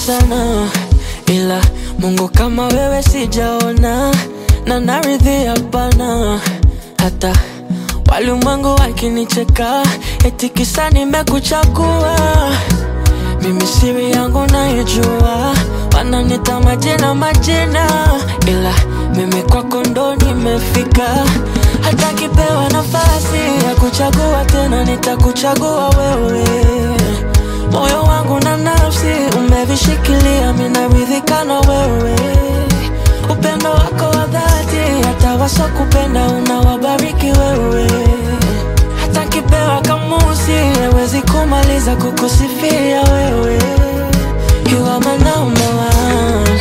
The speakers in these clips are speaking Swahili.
sana, ila Mungu kama wewe sijaona, na naridhia hapana. Hata walimwengu wakinicheka eti kisa nimekuchagua, mimi siri yangu naijua. Wananita majina, ila mimi kwako ndo nimefika. Hata kipewa nafasi ya kuchagua tena, nitakuchagua wewe. Moyo wangu na nafsi umevishikilia, mimi naridhika na wewe. Upendo wako wa dhati, hata wasokupenda unawabariki wewe. Hata kipewa kamusi hawezi kumaliza kukusifia wewe. You are my number one.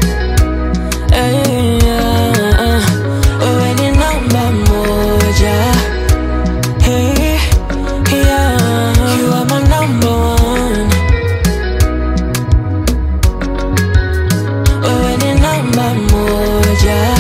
Hey, yeah. Wewe ni namba moja. Hey, yeah. You are my number one. Wewe ni namba moja.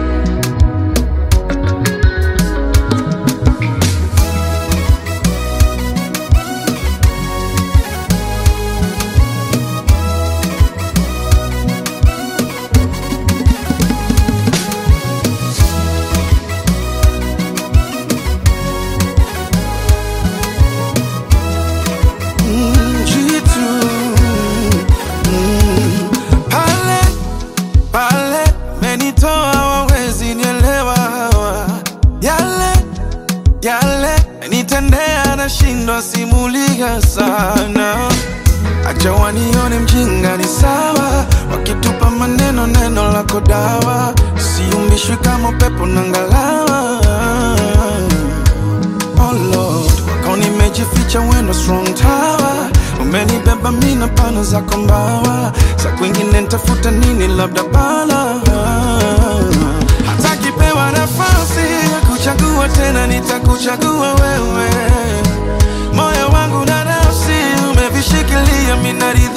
Nitendea na shindwa simulia sana. Acha wanione mjinga ni sawa, wakitupa maneno neno lako dawa. Siumbishwi kama upepo na ngalawa. Oh Lord, wako nimejificha wendo strong tower. Umenibeba mina pana zako mbawa. Sa kwingine nitafuta nini labda bala. Hata kipewa nafasi kuchagua tena, nitakuchagua wewe. Moyo wangu na nafsi umevishikilia, mimi